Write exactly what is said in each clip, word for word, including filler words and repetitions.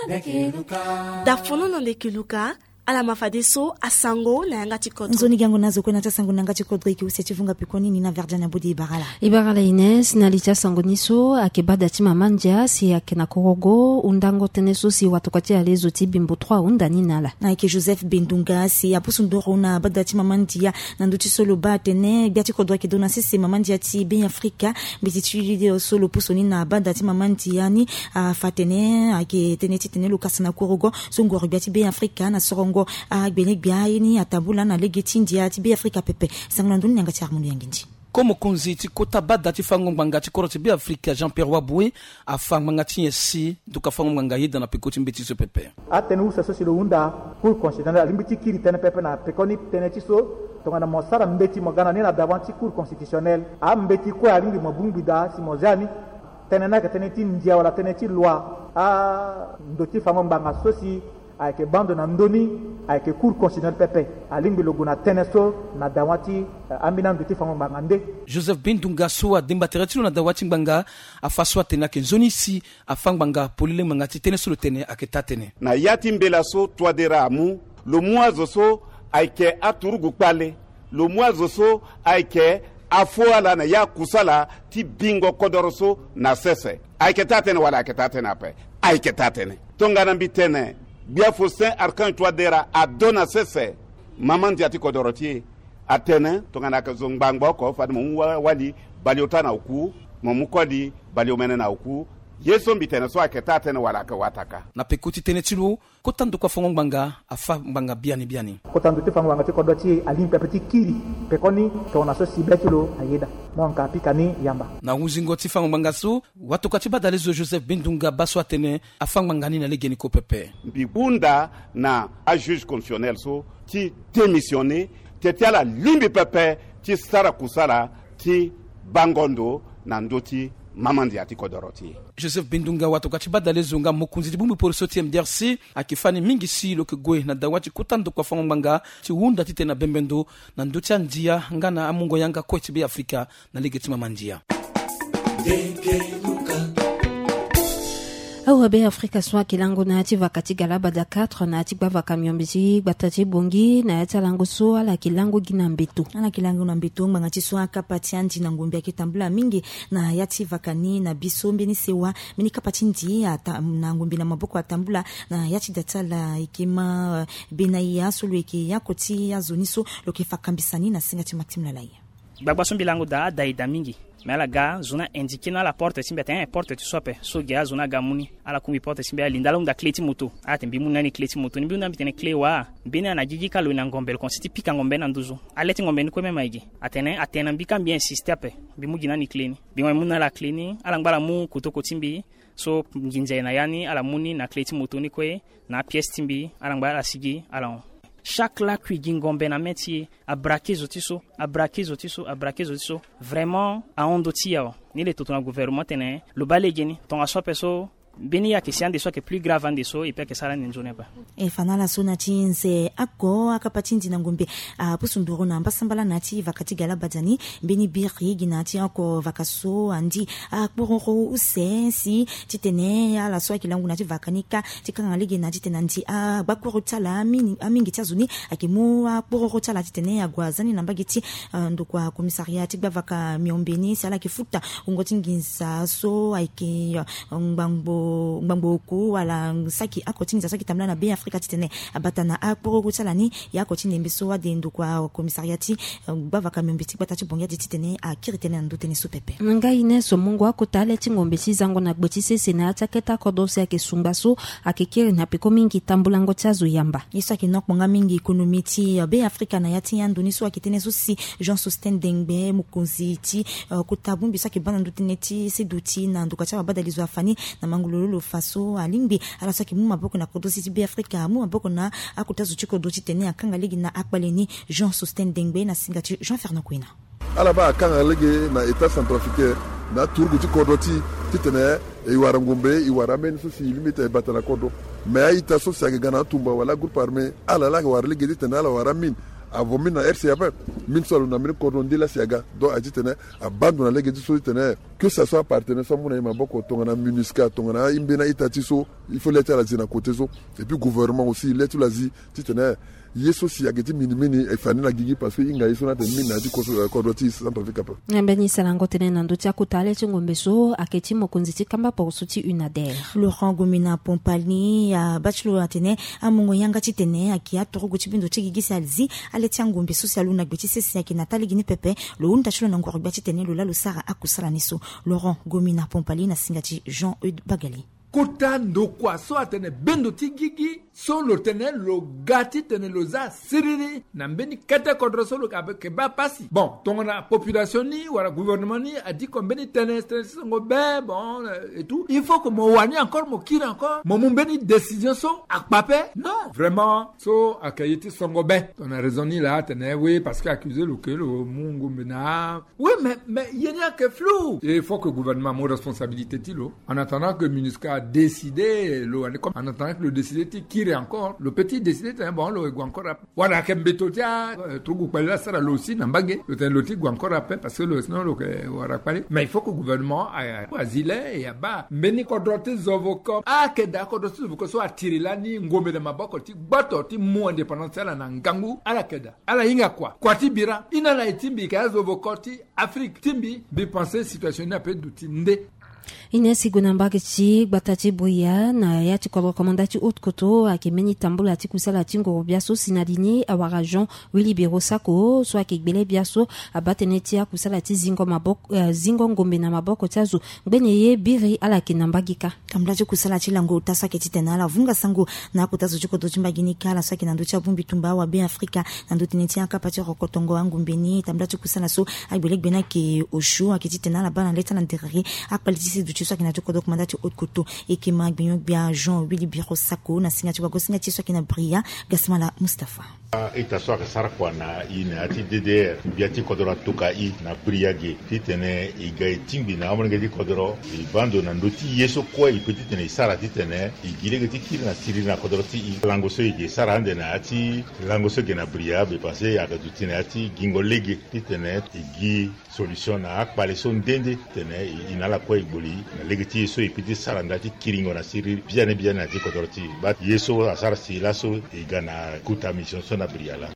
da fonono ndeke luka ala mafadeso asango na yanga chikodo nzoni gango nazo kwena tasango nanga chikodo iki usechivunga pikoni ni na verjana budi ibarala ibarala Ines na licha sango niso akebada chima manja si akena korogo undango teneso si watokati alezo tibimbo trois undani nala na ike Joseph Bindunga si apusundoro na bada chima mandia na nduti solo batene biati kodwa kidona sisi mamandia ti ben Afrika bitituli solo pusoni na bada chima mandia ni fatene ake teneti tene lukasana korogo sungoro biati ben Afrika na sorongo a benek biaini atabula na legeti ndia ti be Afrika pepe sanglanduni nyanga ti harmoni yanginji como konziti kota bada ti fango mbanga ti koroti be Afrika Jean-Pierre Waboué a fango mbanga ti yesi duka fango mbanga yida na pekoti mbeti so pepe atenu so so unda pour constitutionnel limbiti kiri tene pepe na pekoni tene ti so tongana mosara mbeti mogana ni na davanti cour constitutionnel a mbeti ko alingi mobumbida si mozani tene na tene ti ndia wala tene ti loi a ndoti fango mbanga so si avec bande na ndoni avec cour constitutionnel pepe alingi loguna teneso na dawati amina ndoti fango mbangande Joseph Bindunga so ademba teretilo na dawati mbanga afaswa tena ke zoni si afanganga polile mangati teneso le tene aketa tene na yati mbela so twadera amu le moazo so aike aturugu pale le moazo so aike afuala na ya kusala ti bingo kodoroso na sese aike tatene wala aike tatene ape aike tatene tonga nambi tene Bia Faustin Archange Touadéra a donné cesse maman diati kodoroti atene tongana ka zongbangbo ko fa mo wali baliota na uku mo mukodi baliomene na uku yeso mbitene so aketa tene wala ka wataka na pekuti tene tilo kotandu kwa fongo mbanga afa mbanga biani biani kotandu te fongo mbanga te kodoti alim pepeti kiri pekoni to na so sibetilo ayeda donc apikani yamba na uzingo ti fongo mbanga so watu kwa tiba dalezo Joseph Bindunga baso atene afa mbanga ni na legeni ko pepe bibunda na a juge constitutionnel so ti démissionner te tiala limbi pepe ti sara kusala ti bangondo na ndoti mamandi ati kodoroti Joseph Bindunga watu katiba dalezo nga mokunzi dibumbi por soti M D R C akifani mingi si loke gwe na dawati kutando kwa fango mbanga ti wunda tite na bembendo na nduti andia ngana amungo yanga kwa tibi Afrika na ligeti mamandia awa be Afrika swa kilango na ati vakati galaba da quatre na ati bava kamyombisi batati bongi na ati lango so ala kilango gina mbetu ana kilango na mbetu mbanga ti swa kapati andi na ngombe akitambula mingi na yati vakani na bisombe ni sewa mini kapati ndi ata na ngombe na maboko atambula na yati datala ikima benaiya solo eke yakoti ya zoniso loke fakambisani na singati maktimla lai bagba sombi lango da daida mingi mela ga zona indiqué na la porte simbe tem porte tu sope so ga zona ga muni ala kumbi porte simbe linda la unda kleti moto ate mbi munani kleti moto ni bunda bitene kle wa bina na jiji kalo na ngombe ko siti pika ngombe na nduzu aleti ngombe ni ko mema igi atene atena mbika bien insiste pe bi mugina ni kleni bi muna la kleni ala ngbala mu kutoko timbi so nginje na yani ala muni na kleti moto ni ko na pièce timbi ala ngbala sigi ala chaque la qui ngombe na métier a braqué zotiso a braqué zotiso a braqué zotiso vraiment a ondotia ni le tout na gouvernement tene le balégeni ton a sopeso beni ya kisian de so que plus grave ande so et pe que sala nzone ba e fanala sona tinze ako akapatinzi na ngombe a pusunduro na mbasambala nati vakati gala badani beni biri ginati ako vakaso andi a pororo usensi titene ala so kilangu nati vakanika tikanga ligi nati tenanti a bakuru tala mini amingi tazuni akimu a pororo tala titene ya gwazani na mbagiti ndokwa commissariat bavaka miombeni sala kifuta ungotinginza so aike ngbango ngbangoku wala saki akotinza saki tamla na be Afrika titene abatana akporo tsalani ya kotine mbeso wa dendo kwa commissariati bava kamembiti batati bongia titene a kiritene ndotene sopepe nga ine so mungu akotale tingombe sizango na gbotise sena ataketa kodose ake sumbaso akekere na peko mingi tambulango tsazo yamba isa ki nok monga mingi ekonomi ti be Afrika na yati yandoni so akitene so si Jean Sosten Dengbe mukonzi ti kotabumbi saki bana ndotene ti seduti na ndukacha badalizo afani na mangulu lolo faso alimbi ala saki mu maboko na kodosi ti be Afrika mu maboko na akutazo chiko doti tene akanga ligi na akbaleni Jean Sosten Dengbe na singati Jean Fernand Kwina ala ba akanga ligi na état centrafricain na turgu chiko doti titene e warangombe i waramen so si limite batana kodo mais aita so sa gana tumba wala groupe armé ala la war ligi titene ala waramin avomina R C A P min solo na min kodo ndila siaga do ajitene abandona ligi so titene que ça soit partenaire ça mona maboko tongana MINUSCA tongana imbena itatiso il faut l'être à la zina côté so et puis gouvernement aussi l'être la zi titena yeso si ageti minimini e fani la gigi parce que inga yeso na te mina di kodoti Centrafrique apa ngambeni salango tene nando tia kutale chingombeso aketi mokonzi kamba pour souti une adère Laurent Gomina Pompalni a bachelor atene amungo yanga titene akia torogo chibindo chigigi salzi aletia ngombe social na gbeti sesi yake Nathalie Gini Pepe lo unda chulo na ngoro gbeti tene lo la lo sara akusala niso Laurent Gomina Pompalni na singati Jean-Eudes Bagali Kota ndo kwa so atene bendo tigigi so lo tene lo gati tene lo za siriri na mbeni kete kodro so lo ke ba pasi bon tongona population ni wala gouvernement ni a dit comme beni tene ngo be bon et tout il faut que mo wani encore mo kira encore mo mbeni décision so akpape non vraiment so akayiti songo be on a raison ni là tene oui parce que accuser le que le mungu mena oui mais mais il y a que flou il faut que gouvernement mo responsabilité tilo en attendant que MINUSCA décider le en attendant que le décider qui encore le petit décider bon le encore voilà kembeto tia trugu pala sara lo aussi na mbage le ten loti encore après parce que le sinon le wara pale mais il faut que le gouvernement a asile et aba mbeni kodrote zovoko a ke da kodrote zovoko so atiri la ni ngombe de maboko ti bato ti mu indépendance la na ngangu ala keda ala inga kwa kwa ti bira ina la itimbi ka zovoko ti Afrique timbi bi penser situation na pe duti nde Inesi gunambake chi batati boya na yati kwa rekomandati haute koto akemeni tambula ati kusala tingo biaso sinadini awara Jean Willy Birosako so akebele biaso abatenetia kusala ti zingo maboko uh, zingo ngombe na maboko tazu ngbeneye biri ala kinambagika kamlaje kusala ti lango tasa ketitena la vunga sango na kutazo chiko to chimbagini kala so kinando cha bumbi tumba wa be Afrika nando tinetia kapati rokotongo angumbeni tamlaje kusala so aibelek bena ke osho aketitena la bana leta na derrière akpalitisi du so kina toko dokumandati haute koto ekema gbenyo bia Jean Willy Birosako na singati wa gosinga ti so kina bria Gasmala Mustafa ita so ka sara kwa na ina ati D D R biati kodoro tuka i na briage titene igai timbi na amon ngedi kodoro i bando na ndoti yeso kwa i petitene sara titene igile geti kiri na siri na kodoro ti i lango so ige sara ande na ati lango so gena bria be passer ya ka tutine ati gingo lege titene igi solution na akpale so ndende tene inala kwa iboli na lege ti yeso i peti sara ndati kiringo na siri bien et bien ati kodoro ti bat yeso asara si laso igana kuta mission so na briala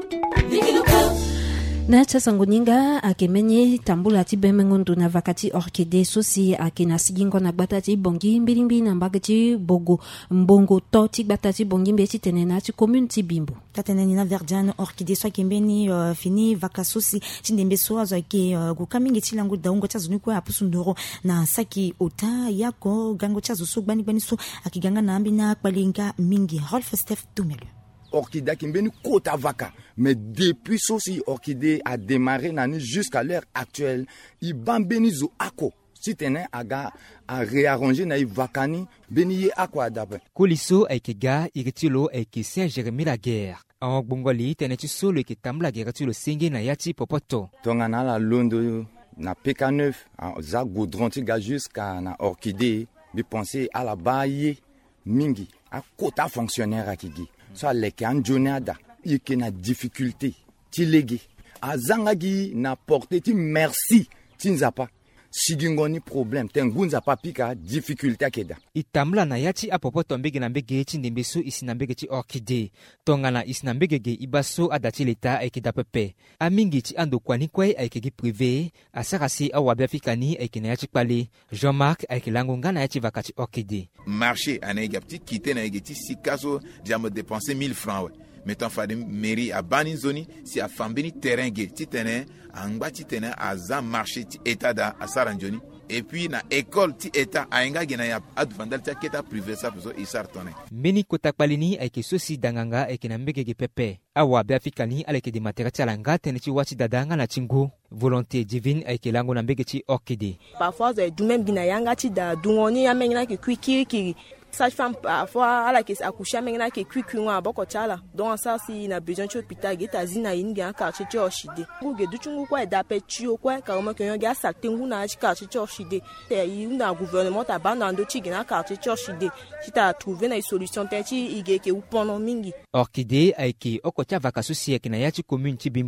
na chasanguninga akemenye tambula ti bemengondo na vakati orchidée sosi akena sigingo na gbatati bongi mbilimbi na mbagati bogo mbongo to ti gbatati bongi mbeti tenena ti commune ti Bimbo tateneni na verdiane orchidée so kembeni uh, fini vakasosi tindembe so azo ke uh, gukamingi ti lango daungo cha zuni ko apusundoro na saki ota yako gango cha zo gbani gbani so akiganga na ambina kwalinga mingi Rolf Steph Tumelu Orchidée qui est côte à vaca. Mais depuis ceci, Orchidée a démarré jusqu'à l'heure actuelle. Il bambeni zo ako. Si tene aga a réarranger na vakani beni ako adape. Koliso aikega iritilo aike Saint Jérémy la guerre. En bongoli tene ti solo ke tambla guerre ti lo senge na yati popoto. Tongana la londo na P K neuf za goudron ti ga jusqu'à na Orchidée bi penser à la baie mingi a kota fonctionnaire akigi. So leke anjonada yeke na difficulté ti lege azangagi na porter ti merci ti nzapa sigingoni problème tengunza papika difficulté akeda itamla na yati apopoto mbege na mbege ti ndembeso isina mbege ti orchidée tongana isina mbege ibaso adati leta ekeda pepe amingi ti ando kwani kwai aikegi privé asarasi awabe afikani aikena yati kpale Jean-Marc aikelango ngana yati vakati orchidée marché anega petit quitté na egeti sikaso déjà me dépenser mille francs ouais. Mettons fa de mairie à Baninzoni si a fambeni terrain ge ti tene angba ti tene aza marché ti état da asaranjoni et puis na école ti état ainga gena ya advandal ti keta privé ça peso isar tone meni kota kpalini aike sosi danganga aike na mbege ge pepe awa be afikani aleke de matériel alanga tene ti wati dadanga na tingo volonté divine aike lango na mbege ti orchidée parfois du même gina yanga ti da dungoni ya mengna ki kwiki ki sage-femme parfois à la qui accoucher maintenant qui cuit à boko chala donc ça si na besoin de hôpital geta zina inga quartier ti orchidée nguge du chungu kwa dape tio kwa kama que yon ga salté nguna ci quartier ti orchidée te na gouvernement ta banda ndo ti gina quartier ti orchidée si ta trouver na solution te ti ige ke upono mingi orchidée aiki okocha vakasosi ekina yati commune ti Bimbo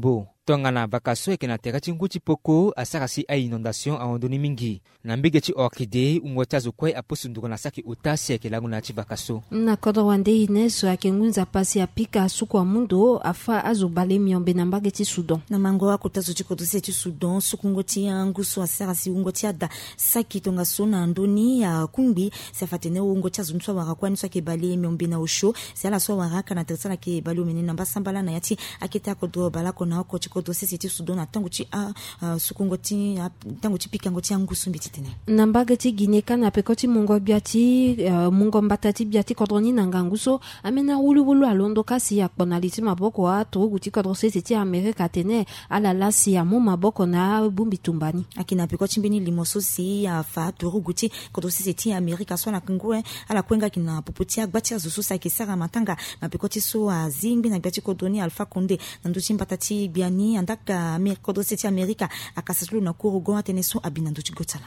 tongana bakaso eke na tera ti ngu ti poko asara si ai inondation aondoni mingi na mbege ti orchidée ungo ti azo kue aposi nduku na saki uta si ayeke langu na ti bakaso na kodro wande ine so ayeke ngu nzapa si apika asuku amundo afa azo bale miombe na mbage ti Soudan na mango akota zo ti kodro si ti Soudan sukungo ti angu so asara si ungo ti ada saki tonga so na andoni ya kungbi si afatene ungo ti azo ni so awara kuani so ayeke bale miombe na osho si ala so awara aka na tere ti ala yeke bale omene na mbasambala na ya ti akete akodro bala oko na oko ti kodro si ti Soudan na tango ti a sukungo ti tango ti pikango ti angu so mbi ti tene na mbage ti Guinée ka na peko ti mungo bia ti uh, mungo mbata ti bia ti kodro ni na ngangu so amena wuluwulu alondo kasi akpo na li ti maboko atorogu ti kodro si ti Amerika tene ala la si amu maboko na bumbi tumbani aki na peko ti mbeni limo so si afa atorogu ti kodro si ti Amerika so na kungwe ala kwenga ki na popo ti agba ti azo so sa yeke sara matanga na peko ti so azingbi na bia ti kodro ni Alpha Condé na ndö ti mbata ti bia ni andaka Amerika kodro si ti Amerika akasa ti lo na kurugo atene so abi na ndö ti go tala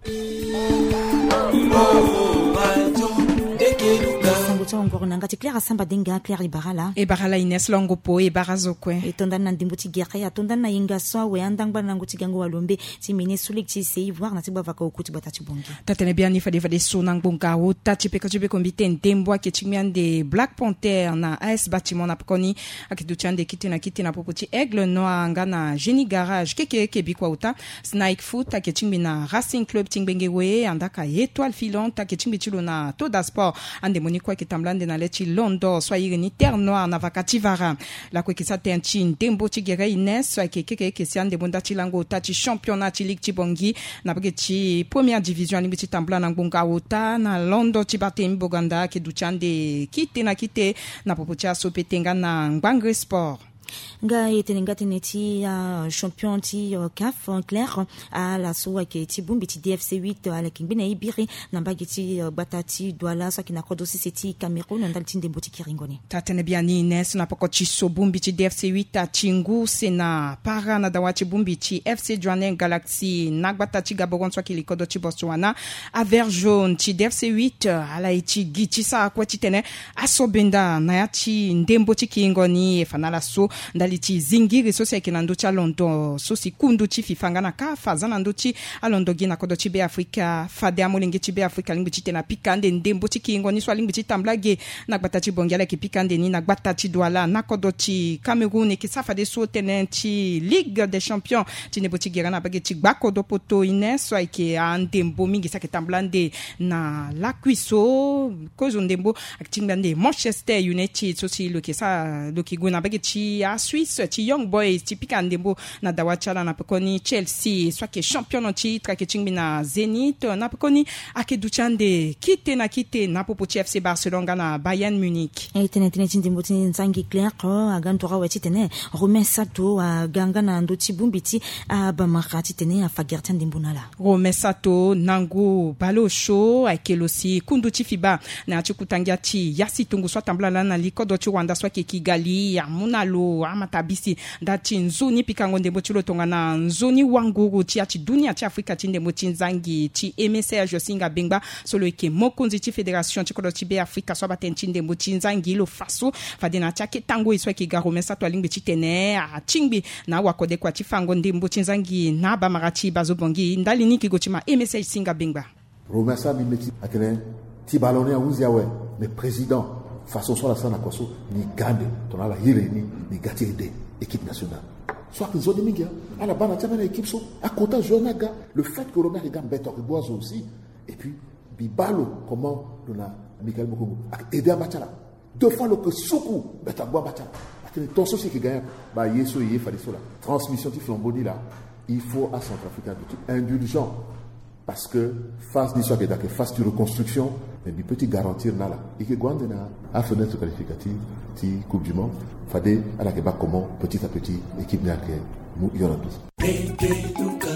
ngoro nanga ti Claire Samba denga Claire Ibarala e barala Ines Longopo e barazo kwe e tondan na ndimbo ti guerre ya tondan na inga so we andangba nango ti gango walombe ti mine sulik ti se ivoire na ti bava ka okuti bata ti bongi tatene bien ni fade fade so nang bonga o ta ti pe ka ti pe kombite ndembo ke ti miande Black Panther na A S bâtiment na pekoni akidu tiande kiti na kiti na popo ti Aigle Noir nga na Génie Garage keke ke bikwa uta Snake Foot ke ti na Racing Club tingbenge we andaka étoile filante ke ti ti lo na Toda Sport ande moni kwa ke tamblande na leti Londo so yiri ni Terre Noire na vakati vara la ko ke sa tenchi ndembo ti gere Ines so ke ke ke si ande bonda ti lango ta ti championnat ti ligue ti bongi na bege ti première division ni ti tambla na ngonga ota na Londo ti batemi boganda ke du tiande kite na kite na popo ti asopetenga na Ngbangre Sport nga etene nga tene ti uh, champion ti uh, C A F en clair à la so ke ti bumbi ti D F C huit ala kingbi na ibiri na mbagi ti uh, batati douala so ki na kodo si ti Cameroun ndal ti ndembo ti kiringoni tatene biani Ines na poko ti so bumbi ti D F C huit a tingu se na para na dawa ti bumbi ti F C Douane Galaxy na gbata ti Gaborone so ki li kodo ti Botswana a vert jaune ti D F C huit ala ti gi ti sa kwa ti tene asobenda na ya ti ndembo ti kiringoni e fanala so ndali ti zingiri so se ke na ndö ti alondo so si kundu ti fifanga na ka fa za na ndö ti alondo gi na kodo ti be Afrika fade amolenge ti be Afrika lingbi ti tene apikande ndembo ti kiingoni so alingbi ti tambla ge na gbata ti bongi ala yeke pikande ni na gbata ti douala na kodo ti Cameroun e yeke sa fade so tene ti Ligue des Champions ti ndembo ti gera na bage ti gba kodo poto Ines so ayeke andembo mingi sa yeke tamblande na lakui so kozo ndembo ayeke ti ngbande Manchester United so si lo yeke sa lo yeke gue na bage ti a Suisse ti Young Boys ti pika ndembo na dawa ti ala na pekoni Chelsea so ayeke champion ti tra yeke ti ngbi na Zenit na pekoni ayeke du ti ande kite na kite na popo ti F C Barcelone nga na Bayern Munich e tene tene ti ndembo ti nzangi Claire aga ntora awe ti tene Romain Sato aga nga na ndö ti bumbi ti abamaka ti tene afa guerre ti ndembo na ala Romain Sato nangu balo show ayeke lo si kundu ti fiba na ya ti kutangia ti yasi tungu so atambla ala na li kodo ti Rwanda so ayeke Kigali amuna lo amatabisi nda ti nzoni pikango ndembo ti lo tongana nzoni wanguru ti ya ti dunia ti Afrika ti ndembo ti nzangi ti Aimé Serge Singa Bengba so lo yeke mokonzi ti fédération ti kodo ti be Afrika so abatene ti ndembo ti nzangi lo faso fade na ti ayeke tango e so ayeke ga Romain Sato alingbi ti tene atingbi na awakode kua ti fango ndembo ti nzangi na abamara ti bazo bongi ndali ni yeke go ti ma Aimé Serge Singa Bengba Romain Sato mi meti atene ti balone awuzi awe mais président façon so la sana kwaso ni gande tona la hire ni ni gati ede équipe nationale soit que zone mingi ala bana tsamena équipe so à kota jonaga le fait que Romain Regan beto que boazo aussi et puis bibalo comment dona Michael Mokongo aider Bachala deux fois le que soukou beta boa Bachala atene ton soci qui gagne ba yeso yé fali so la transmission ti flamboni là il faut à Centrafrique indulgent parce que phase ni soit que phase de reconstruction mais bi petit garantir nala et que gwande na a fenêtre qualificative ti coupe du monde fade ala ke ba comment petit à petit équipe na ke mu yona tous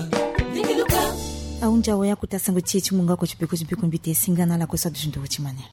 aunja waya kutasango chi chimunga ko chipeko chipeko mbite singana la ko sa dundo chimane